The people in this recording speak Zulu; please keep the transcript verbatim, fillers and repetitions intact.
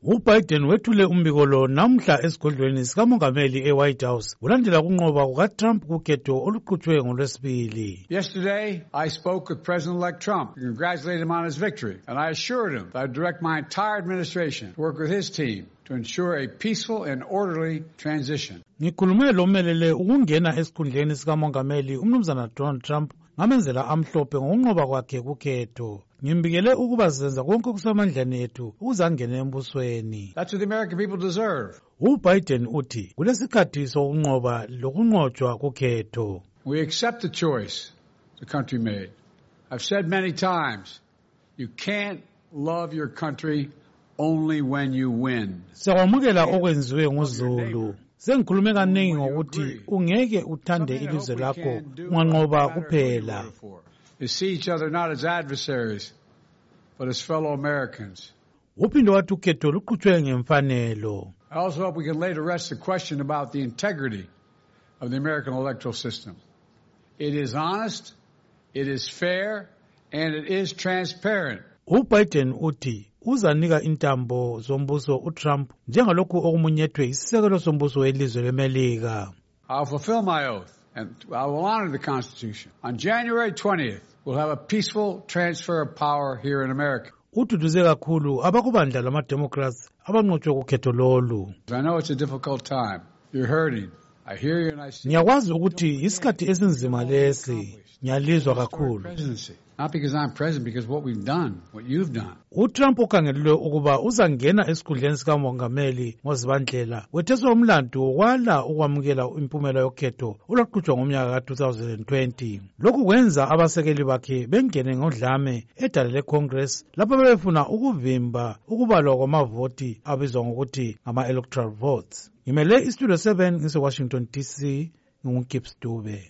uBiden wethule umbiko lo namhla esigodlweni sikamongameli eWhite House kulandela kunqoba kukaTrump kukhetho oluqhutshwe ngoLwesibili. Yesterday, I spoke with President-elect Trump to congratulate him on his victory, and I assured him that I would direct my entire administration to work with his team to ensure a peaceful and orderly transition. Ngikhulume lomelele ukungena esikhundleni sikamongameli umnumzana Donald Trump ngamenzela amhlophe ngokunqoba kwakhe kukhetho. Ngimbikele ukuba sizenza konke okusemandleni ethu ukuze angene embusweni. That's what the American people deserve. uBiden uthi kulesikhathi sokunqoba lokunqotshwa kukhetho. We accept the choice the country made. I've said many times, you can't love your country only when you win. Siyakwamukela okwenziwe nguZulu. Sengikhulume kaningi ngokuthi ungeke uthande ilizwe lakho unganqoba kuphela. To see each other not as adversaries, but as fellow Americans. Uphinde wathi ukhetho luqhutshwe ngemfanelo. I also hope we can lay to rest the question about the integrity of the American electoral system. It is honest, it is fair, and it is transparent. uBiden uthi uzanika intambo zombuso uTrump njengalokhu okumunyethwe isisekelo sombuso welizwe leMelika. I'll fulfill my oath and I will honor the Constitution. On January twentieth, we'll have a peaceful transfer of power here in America. Ududuze kakhulu abakubandla lama-Democrats abanqotshwe kukhetho lolu. I know it's a difficult time. You're hurting. I hear you and I see. Ngiyakwazi ukuthi isikhathi esinzima lesi. Ngiyalizwa kakhulu. Not because I'm president, because what we've done, what you've done. uTrump ukhangelelwe ukuba uzangena esikhundleni sikamongameli ngozibandlela wetheswa umlandu wokwala ukwamukela impumela yokhetho olwaqhutshwa ngomnyaka ka two thousand twenty. Lokhu kwenza abasekeli bakhe bengene ngodlame edale leCongress lapho befuna ukuvimba ukubalwa kwamavoti abizwa ngokuthi ngama-electoral votes. Ngimele iStudio seven ngise-Washington D C, nginguKips Dube.